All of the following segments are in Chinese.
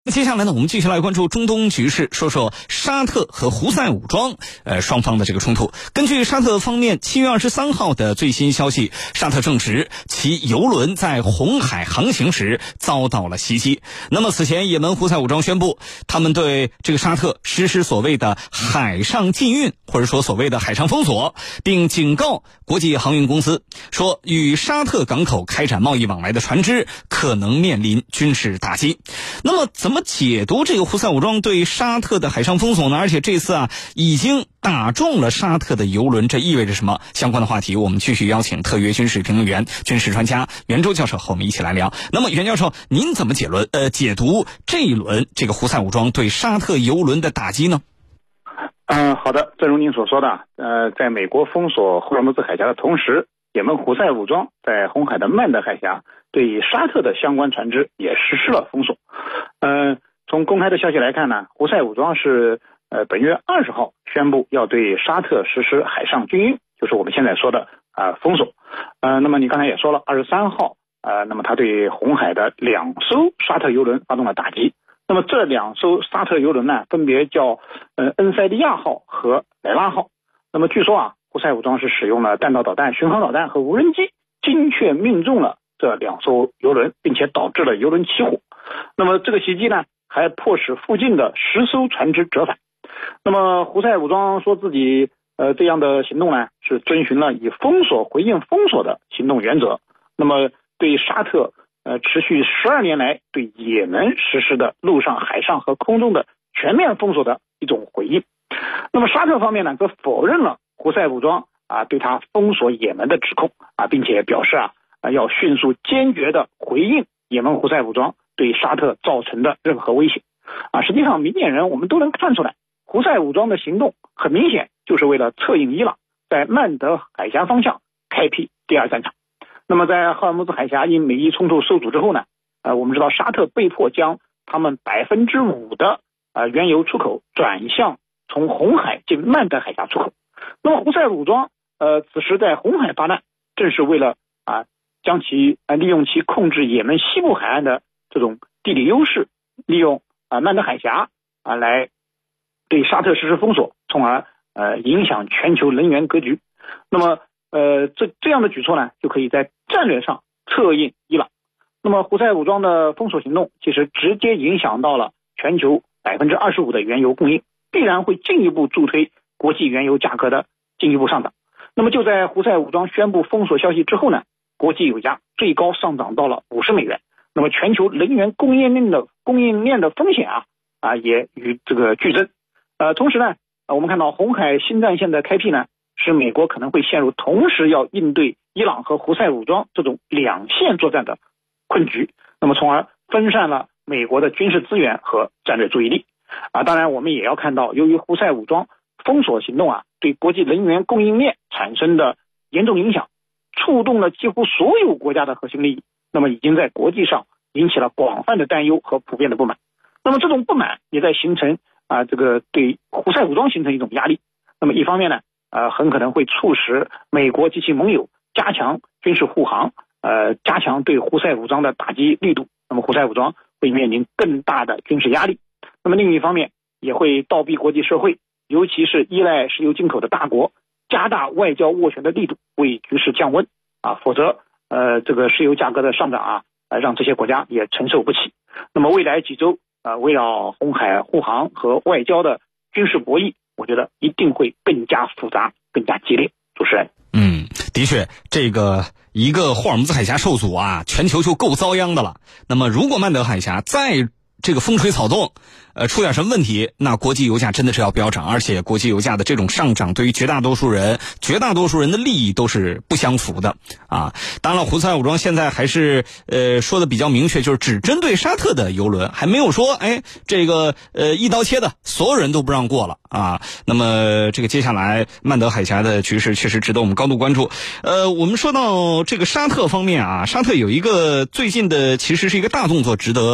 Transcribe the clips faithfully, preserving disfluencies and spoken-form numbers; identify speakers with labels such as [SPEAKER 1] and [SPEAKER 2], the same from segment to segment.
[SPEAKER 1] 接下来呢，我们继续来关注中东局势，说说沙特和胡塞武装呃双方的这个冲突。根据沙特方面七月二十三号的最新消息，沙特证实其油轮在红海航行时遭到了袭击。那么此前也门胡塞武装宣布，他们对这个沙特实施所谓的海上禁运，或者说所谓的海上封锁，并警告国际航运公司说，与沙特港口开展贸易往来的船只可能面临军事打击。那么怎么解读这个胡塞武装对沙特的海上封锁呢？而且这次啊已经打中了沙特的油轮，这意味着什么？相关的话题我们继续邀请特约军事评论员、军事专家袁周教授和我们一起来聊。那么袁教授，您怎么解论呃解读这一轮这个胡塞武装对沙特油轮的打击呢？
[SPEAKER 2] 嗯，好的，正如您所说的，呃，在美国封锁霍尔木兹海峡的同时，也门胡塞武装在红海的曼德海峡对沙特的相关船只也实施了封锁。呃，从公开的消息来看呢，胡塞武装是呃本月二十号宣布要对沙特实施海上军运，就是我们现在说的啊、呃、封锁。呃，那么你刚才也说了，二十三号呃，那么他对红海的两艘沙特油轮发动了打击。那么这两艘沙特油轮呢，分别叫呃恩塞利亚号和莱拉号。那么据说啊，胡塞武装是使用了弹道导弹、巡航导弹和无人机，精确命中了这两艘油轮，并且导致了油轮起火。那么这个袭击呢，还迫使附近的十艘船只折返。那么胡塞武装说自己呃这样的行动呢，是遵循了以封锁回应封锁的行动原则。那么对沙特呃持续十二年来对也门实施的陆上、海上和空中的全面封锁的一种回应。那么沙特方面呢，则否认了胡塞武装啊对他封锁也门的指控啊，并且表示啊啊要迅速坚决的回应也门胡塞武装对沙特造成的任何威胁啊。实际上明眼人我们都能看出来，胡塞武装的行动很明显就是为了策应伊朗在曼德海峡方向开辟第二战场。那么在霍尔木兹海峡因美伊冲突受阻之后呢，呃我们知道沙特被迫将他们百分之五的呃原油出口转向从红海进曼德海峡出口。那么胡塞武装呃此时在红海发难，正是为了啊将其呃利用其控制也门西部海岸的这种地理优势，利用啊曼德海峡啊来对沙特实施封锁，从而呃影响全球能源格局。那么呃这这样的举措呢，就可以在战略上策应伊朗。那么胡塞武装的封锁行动其实直接影响到了全球百分之二十五的原油供应，必然会进一步助推国际原油价格的进一步上涨。那么就在胡塞武装宣布封锁消息之后呢，国际油价最高上涨到了五十美元。那么全球能源供应链的供应链的风险啊啊也与这个剧增。呃，同时呢，呃，我们看到红海新战线的开辟呢，使美国可能会陷入同时要应对伊朗和胡塞武装这种两线作战的困局，那么从而分散了美国的军事资源和战略注意力啊。当然我们也要看到，由于胡塞武装封锁行动啊对国际能源供应链产生的严重影响，触动了几乎所有国家的核心利益，那么已经在国际上引起了广泛的担忧和普遍的不满。那么这种不满也在形成啊这个对胡塞武装形成一种压力。那么一方面呢，呃很可能会促使美国及其盟友加强军事护航，呃加强对胡塞武装的打击力度，那么胡塞武装会面临更大的军事压力。那么另一方面也会倒逼国际社会，尤其是依赖石油进口的大国，加大外交斡旋的力度，为局势降温啊，否则呃这个石油价格的上涨啊，呃让这些国家也承受不起。那么未来几周呃围绕红海护航和外交的军事博弈，我觉得一定会更加复杂，更加激烈。主持人，
[SPEAKER 1] 嗯，的确，这个一个霍尔木兹海峡受阻啊，全球就够遭殃的了。那么如果曼德海峡再这个风吹草动，呃，出点什么问题，那国际油价真的是要飙涨，而且国际油价的这种上涨，对于绝大多数人、绝大多数人的利益都是不相符的啊。当然了，胡塞武装现在还是呃说的比较明确，就是只针对沙特的油轮，还没有说哎这个呃一刀切的所有人都不让过了啊。那么这个接下来曼德海峡的局势确实值得我们高度关注。呃，我们说到这个沙特方面啊，沙特有一个最近的其实是一个大动作，值得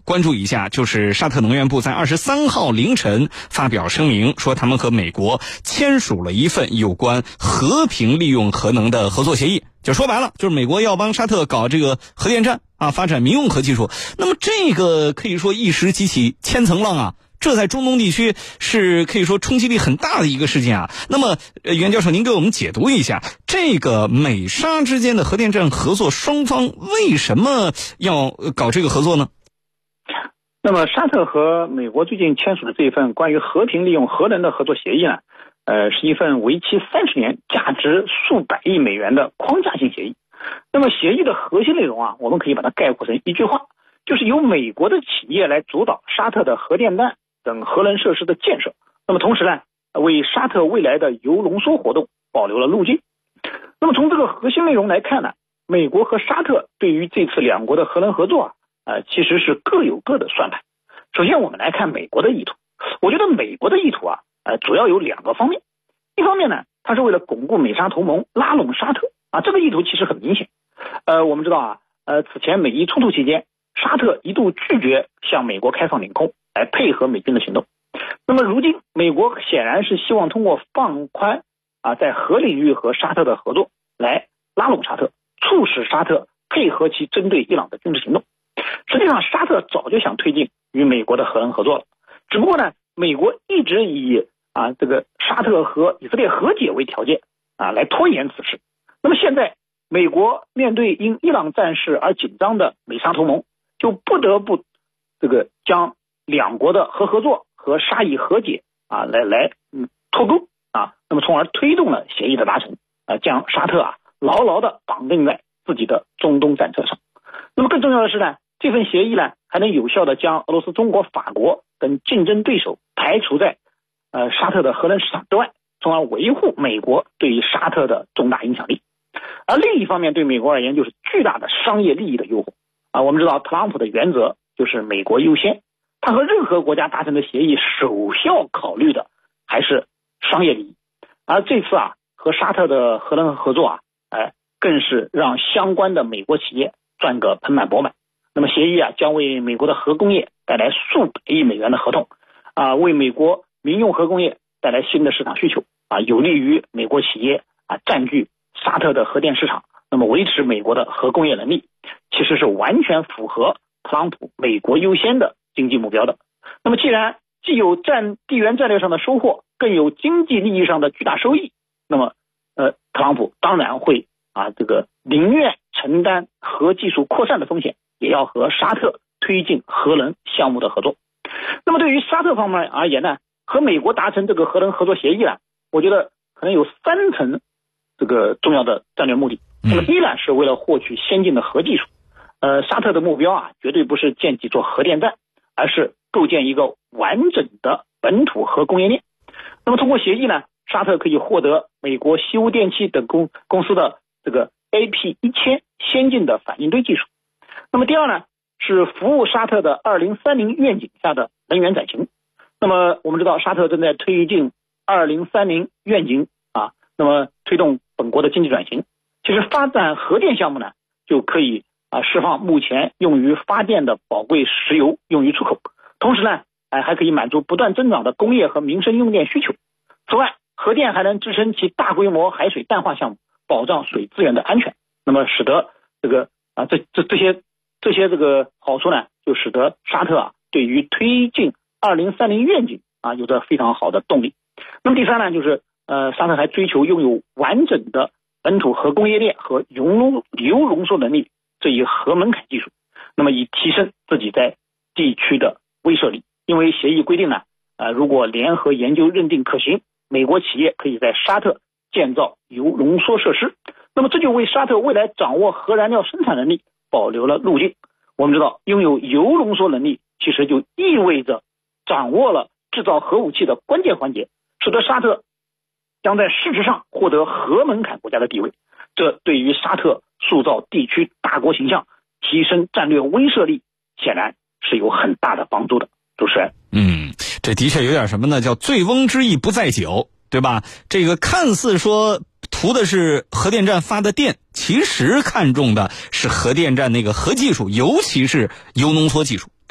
[SPEAKER 1] 关注一下，就是沙特能源部在二十三号凌晨发表声明，说他们和美国签署了一份有关和平利用核能的合作协议。就说白了，就是美国要帮沙特搞这个核电站啊，发展民用核技术。那么这个可以说一时激起千层浪啊，这在中东地区是可以说冲击力很大的一个事件啊。那么呃，袁教授，您给我们解读一下这个美沙之间的核电站合作，双方为什么要搞这个合作呢？
[SPEAKER 2] 那么沙特和美国最近签署的这一份关于和平利用核能的合作协议呢，呃，是一份为期三十年、价值数百亿美元的框架性协议。那么协议的核心内容啊，我们可以把它概括成一句话，就是由美国的企业来主导沙特的核电站等核能设施的建设。那么同时呢，为沙特未来的铀浓缩活动保留了路径。那么从这个核心内容来看呢，美国和沙特对于这次两国的核能合作啊，呃，其实是各有各的算盘。首先我们来看美国的意图，我觉得美国的意图啊，呃，主要有两个方面。一方面呢，它是为了巩固美沙同盟，拉拢沙特啊，这个意图其实很明显。呃，我们知道啊，呃，此前美伊冲突期间，沙特一度拒绝向美国开放领空，来配合美军的行动。那么如今，美国显然是希望通过放宽啊，在核领域和沙特的合作，来拉拢沙特，促使沙特配合其针对伊朗的军事行动。实际上，沙特早就想推进与美国的核能合作了，只不过呢，美国一直以啊这个沙特和以色列和解为条件啊，来拖延此事。那么现在，美国面对因伊朗战事而紧张的美沙同盟，就不得不这个将两国的核合作和沙伊和解啊来来嗯脱钩啊，那么从而推动了协议的达成啊，将沙特啊牢牢的绑定在自己的中东战车上。那么更重要的是呢，这份协议呢还能有效的将俄罗斯、中国、法国等竞争对手排除在呃沙特的核能市场之外，从而维护美国对于沙特的重大影响力。而另一方面，对美国而言就是巨大的商业利益的诱惑啊。我们知道特朗普的原则就是美国优先，他和任何国家达成的协议首要考虑的还是商业利益。而这次啊和沙特的核能合作啊，哎，更是让相关的美国企业赚个盆满钵满。那么协议啊将为美国的核工业带来数百亿美元的合同啊，为美国民用核工业带来新的市场需求啊，有利于美国企业啊占据沙特的核电市场，那么维持美国的核工业能力，其实是完全符合特朗普美国优先的经济目标的。那么既然既有战地缘战略上的收获，更有经济利益上的巨大收益，那么呃，特朗普当然会啊这个宁愿承担核技术扩散的风险，也要和沙特推进核能项目的合作。那么对于沙特方面而言呢，和美国达成这个核能合作协议呢，我觉得可能有三层这个重要的战略目的。那么第一呢，是为了获取先进的核技术。呃，沙特的目标啊，绝对不是建几座核电站，而是构建一个完整的本土核工业链。那么通过协议呢，沙特可以获得美国西屋电气等公公司的这个 A P 一千 先进的反应堆技术。那么第二呢，是服务沙特的二零三零愿景下的能源转型。那么我们知道沙特正在推进二零三零愿景啊，那么推动本国的经济转型。其实发展核电项目呢，就可以啊释放目前用于发电的宝贵石油用于出口，同时呢，哎还可以满足不断增长的工业和民生用电需求。此外，核电还能支撑其大规模海水淡化项目，保障水资源的安全。那么使得这个啊这这这些这些这个好处呢，就使得沙特啊对于推进二零三零愿景啊有着非常好的动力。那么第三呢，就是呃沙特还追求拥有完整的本土核工业链和铀浓铀浓缩能力这一核门槛技术，那么以提升自己在地区的威慑力。因为协议规定呢，呃如果联合研究认定可行，美国企业可以在沙特建造铀浓缩设施，那么这就为沙特未来掌握核燃料生产能力保留了路径。我们知道，拥有铀浓缩能力其实就意味着掌握了制造核武器的关键环节，使得沙特将在事实上获得核门槛国家的地位。这对于沙特塑造地区大国形象、提升战略威慑力，显然是有很大的帮助的。主持人，
[SPEAKER 1] 嗯，这的确有点什么呢？叫醉翁之意不在酒，对吧？这个看似说图的是核电站发的电，其实看重的是核电站那个核技术，尤其是铀浓缩技术。对。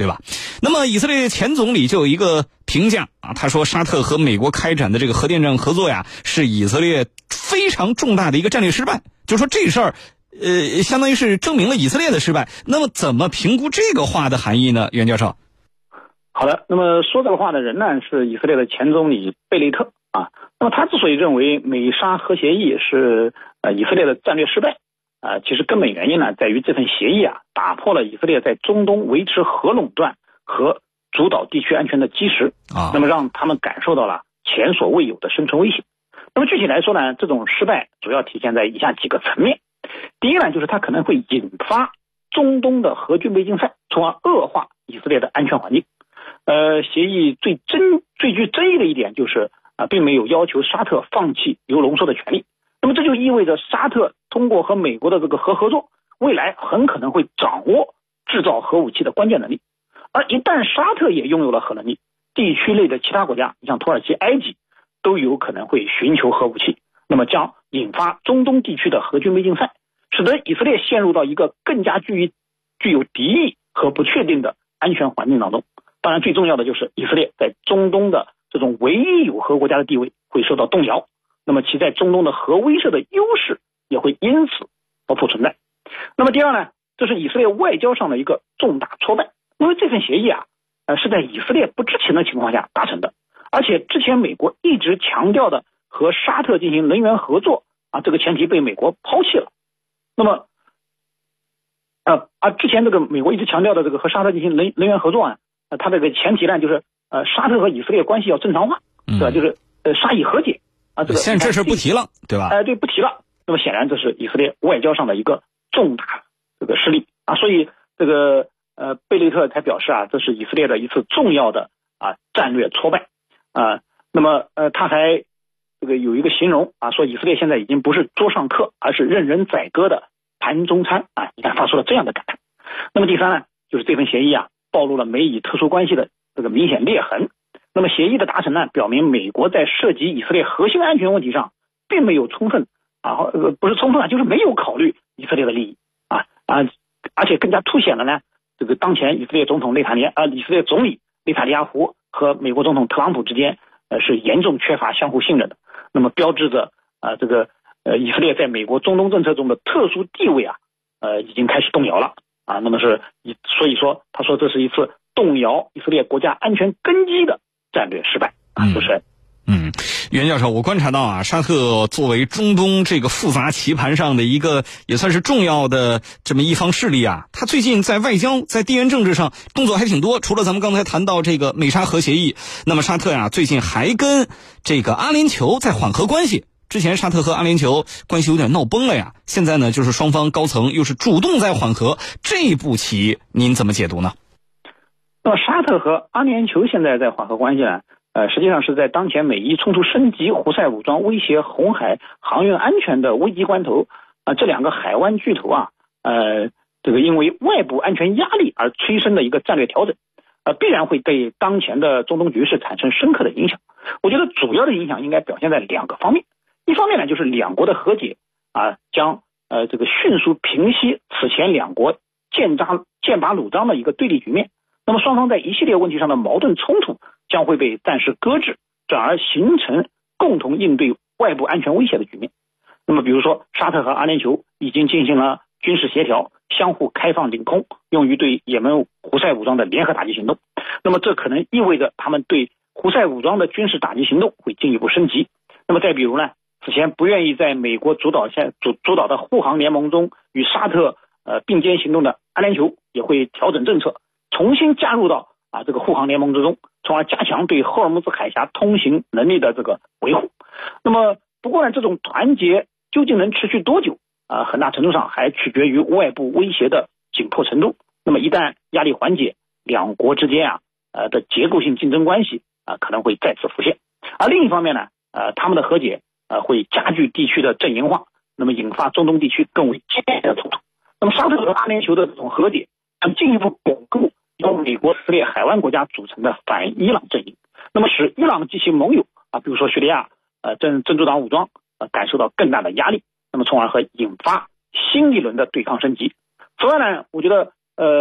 [SPEAKER 1] 对吧？那么以色列前总理就有一个评价啊，他说沙特和美国开展的这个核电站合作呀，是以色列非常重大的一个战略失败，就说这事儿呃，相当于是证明了以色列的失败。那么怎么评估这个话的含义呢？袁教授。
[SPEAKER 2] 好的，那么说这个话的人呢是以色列的前总理贝雷特啊。那么他之所以认为美沙核协议是呃以色列的战略失败啊、呃，其实根本原因呢在于这份协议啊打破了以色列在中东维持核垄断和主导地区安全的基石啊，那么让他们感受到了前所未有的生存威胁。那么具体来说呢，这种失败主要体现在以下几个层面。第一呢，就是它可能会引发中东的核军备竞赛，从而恶化以色列的安全环境。呃，协议最争最具争议的一点就是啊、呃，并没有要求沙特放弃铀浓缩的权利。那么这就意味着沙特通过和美国的这个核合作，未来很可能会掌握制造核武器的关键能力。而一旦沙特也拥有了核能力，地区内的其他国家，你像土耳其、埃及，都有可能会寻求核武器，那么将引发中东地区的核军备竞赛，使得以色列陷入到一个更加具于具有敌意和不确定的安全环境当中。当然最重要的就是以色列在中东的这种唯一有核国家的地位会受到动摇，那么其在中东的核威慑的优势也会因此不复存在。那么第二呢，这是以色列外交上的一个重大挫败，因为这份协议啊，呃是在以色列不知情的情况下达成的，而且之前美国一直强调的和沙特进行能源合作啊，这个前提被美国抛弃了。那么呃啊，之前这个美国一直强调的这个和沙特进行能能源合作啊，呃，它这个前提呢就是呃沙特和以色列关系要正常化，对吧？嗯、就是呃沙以和解啊，这个
[SPEAKER 1] 现在这事不提了，对吧？
[SPEAKER 2] 哎、呃，对，不提了。那么显然这是以色列外交上的一个重大这个失利啊，所以这个呃贝雷特才表示啊，这是以色列的一次重要的啊战略挫败啊。那么呃他还这个有一个形容啊，说以色列现在已经不是桌上客，而是任人宰割的盘中餐啊，你看发出了这样的感叹。那么第三呢，就是这份协议啊暴露了美以特殊关系的这个明显裂痕。那么协议的达成呢，表明美国在涉及以色列核心安全问题上并没有充分啊，呃不是充分啊，就是没有考虑以色列的利益啊啊，而且更加凸显了呢，这个当前以色列总统内塔尼啊，以色列总理内塔尼亚胡和美国总统特朗普之间呃是严重缺乏相互信任的。那么标志着啊这个呃以色列在美国中东政策中的特殊地位啊呃已经开始动摇了啊。那么是所以说他说这是一次动摇以色列国家安全根基的战略失败啊。主持人。
[SPEAKER 1] 嗯，袁教授，我观察到啊，沙特作为中东这个复杂棋盘上的一个也算是重要的这么一方势力啊，他最近在外交、在地缘政治上动作还挺多。除了咱们刚才谈到这个美沙核协议，那么沙特呀、啊、最近还跟这个阿联酋在缓和关系。之前沙特和阿联酋关系有点闹崩了呀，现在呢就是双方高层又是主动在缓和，这步棋您怎么解读呢？
[SPEAKER 2] 那么沙特和阿联酋现在在缓和关系呢？呃，实际上是在当前美伊冲突升级、胡塞武装威胁红海航运安全的危机关头啊、呃，这两个海湾巨头啊，呃，这个因为外部安全压力而催生的一个战略调整，呃，必然会对当前的中东局势产生深刻的影响。我觉得主要的影响应该表现在两个方面，一方面呢，就是两国的和解啊，将呃这个迅速平息此前两国剑扎剑拔弩张的一个对立局面。那么双方在一系列问题上的矛盾冲突将会被暂时搁置，转而形成共同应对外部安全威胁的局面。那么比如说沙特和阿联酋已经进行了军事协调，相互开放领空，用于对也门胡塞武装的联合打击行动。那么这可能意味着他们对胡塞武装的军事打击行动会进一步升级。那么再比如呢，此前不愿意在美国主导下主主导的护航联盟中与沙特呃并肩行动的阿联酋也会调整政策，重新加入到啊这个护航联盟之中，从而加强对霍尔木兹海峡通行能力的这个维护。那么不过呢，这种团结究竟能持续多久啊，很大程度上还取决于外部威胁的紧迫程度。那么一旦压力缓解，两国之间啊呃的结构性竞争关系啊可能会再次浮现。而另一方面呢，呃他们的和解呃会加剧地区的阵营化，那么引发中东地区更为激烈的冲突。那么沙特和阿联酋的这种和解将进一步巩固由美国撕裂海湾国家组成的反伊朗阵营，那么使伊朗及其盟友啊，比如说叙利亚呃真真主党武装呃感受到更大的压力，那么从而和引发新一轮的对抗升级。此外呢，我觉得呃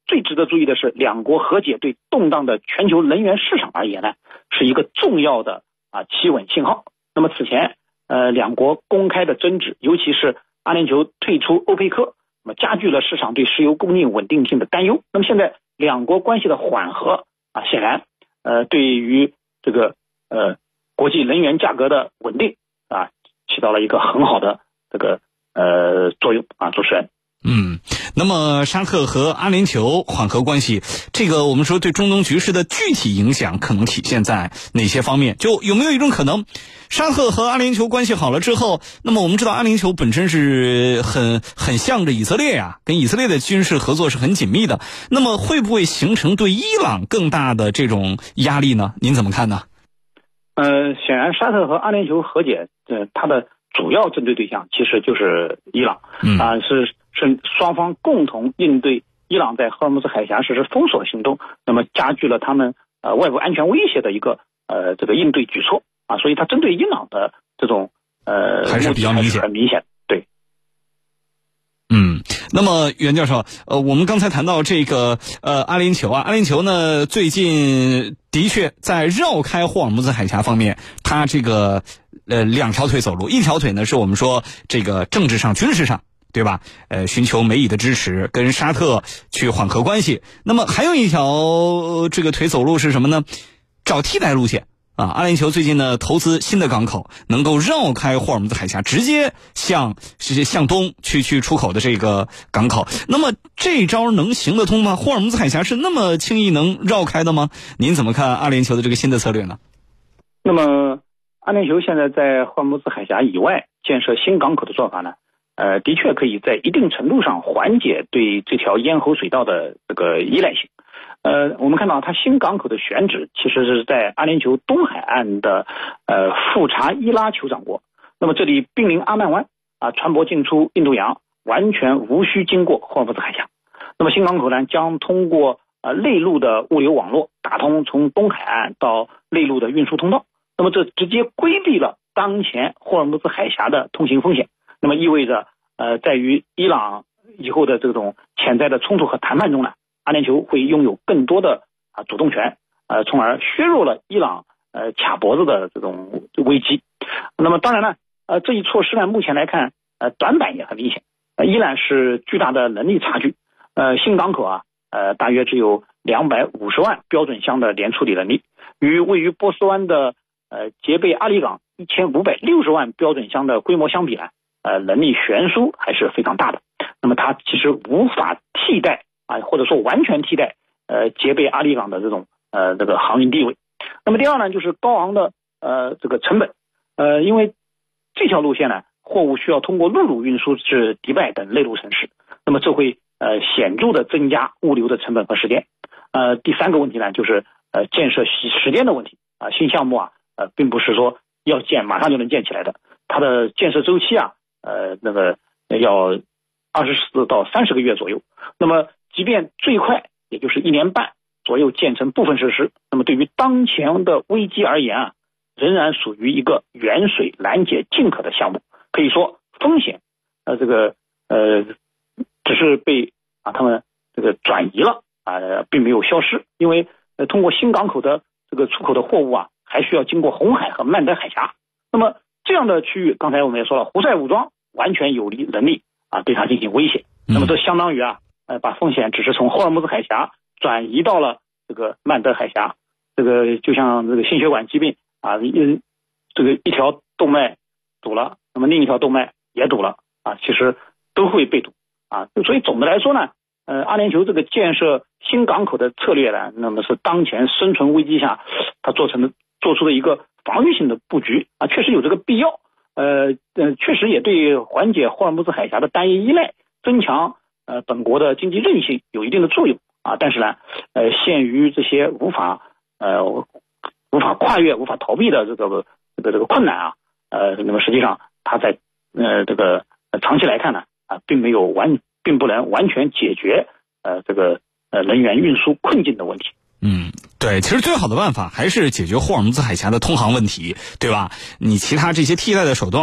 [SPEAKER 2] 最值得注意的是，两国和解对动荡的全球能源市场而言呢，是一个重要的啊企稳信号。那么此前呃两国公开的争执，尤其是阿联酋退出欧佩克，那么加剧了市场对石油供应稳定性的担忧。那么现在两国关系的缓和啊，显然呃对于这个呃国际能源价格的稳定啊，起到了一个很好的这个呃作用啊，主持人。
[SPEAKER 1] 嗯，那么沙特和阿联酋缓和关系，这个我们说对中东局势的具体影响可能体现在哪些方面？就有没有一种可能，沙特和阿联酋关系好了之后，那么我们知道阿联酋本身是很很向着以色列呀、啊，跟以色列的军事合作是很紧密的，那么会不会形成对伊朗更大的这种压力呢？您怎么看呢？
[SPEAKER 2] 呃，显然沙特和阿联酋和解，呃，它的主要针对对象其实就是伊朗，啊、呃，是是双方共同应对伊朗在荷尔木兹海峡实施封锁行动，那么加剧了他们呃外部安全威胁的一个呃这个应对举措啊，所以它针对伊朗的这种呃
[SPEAKER 1] 还是比较明显，
[SPEAKER 2] 很明显，对。
[SPEAKER 1] 嗯，那么袁教授，呃，我们刚才谈到这个呃阿联酋啊，阿联酋呢最近的确在绕开霍尔木兹海峡方面，它这个呃两条腿走路，一条腿呢是我们说这个政治上、军事上，对吧？呃，寻求美以的支持，跟沙特去缓和关系。那么还有一条、呃、这个腿走路是什么呢？找替代路线。啊，阿联酋最近呢投资新的港口，能够绕开霍尔木兹海峡，直接向向东去去出口的这个港口。那么这招能行得通吗？霍尔木兹海峡是那么轻易能绕开的吗？您怎么看阿联酋的这个新的策略呢？
[SPEAKER 2] 那么阿联酋现在在霍尔木兹海峡以外建设新港口的做法呢，呃，的确可以在一定程度上缓解对这条咽喉水道的这个依赖性。呃，我们看到它新港口的选址其实是在阿联酋东海岸的呃富查伊拉酋长国。那么这里濒临阿曼湾啊，船舶进出印度洋完全无需经过霍尔木兹海峡。那么新港口呢，将通过呃内陆的物流网络打通从东海岸到内陆的运输通道。那么这直接规避了当前霍尔木兹海峡的通行风险。那么意味着呃在于伊朗以后的这种潜在的冲突和谈判中呢，阿联酋会拥有更多的啊主动权，呃，从而削弱了伊朗呃卡脖子的这种危机。那么当然呢，呃，这一措施呢，目前来看，呃，短板也很明显，呃，依然是巨大的能力差距。呃，新港口啊，呃，大约只有两百五十万标准箱的连处理能力，与位于波斯湾的呃杰贝阿里港一千五百六十万标准箱的规模相比呢，呃，能力悬殊还是非常大的。那么它其实无法替代。啊，或者说完全替代呃杰贝阿里港的这种呃这个航运地位。那么第二呢，就是高昂的呃这个成本，呃因为这条路线呢，货物需要通过陆路运输至迪拜等内陆城市，那么这会呃显著的增加物流的成本和时间。呃第三个问题呢，就是呃建设时间的问题啊，新项目啊呃并不是说要建马上就能建起来的，它的建设周期啊呃那个要二十四到三十个月左右。那么即便最快也就是一年半左右建成部分设施，那么对于当前的危机而言啊，仍然属于一个远水拦截近渴的项目。可以说风险呃这个呃只是被啊他们这个转移了啊、呃，并没有消失。因为呃通过新港口的这个出口的货物啊，还需要经过红海和曼德海峡。那么这样的区域，刚才我们也说了，胡塞武装完全有力能力啊对它进行威胁。那么这相当于啊。呃，把风险只是从霍尔木兹海峡转移到了这个曼德海峡，这个就像这个心血管疾病啊，一这个一条动脉堵了，那么另一条动脉也堵了啊，其实都会被堵啊。所以总的来说呢，呃，阿联酋这个建设新港口的策略呢，那么是当前生存危机下它做成的做出的一个防御性的布局啊，确实有这个必要。呃呃，确实也对缓解霍尔木兹海峡的单一依赖，增强。呃，本国的经济韧性有一定的作用啊，但是呢，呃，限于这些无法呃无法跨越、无法逃避的这个这个这个困难啊，呃，那么实际上它在呃这个长期来看呢啊，并没有完，并不能完全解决呃这个呃能源运输困境的问题。
[SPEAKER 1] 嗯，对，其实最好的办法还是解决霍尔木兹海峡的通航问题，对吧？你其他这些替代的手段啊。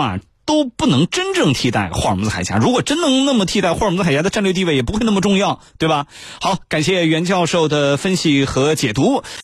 [SPEAKER 1] 都不能真正替代霍尔木兹海峡。如果真能那么替代，霍尔木兹海峡的战略地位也不会那么重要，对吧？好，感谢袁教授的分析和解读。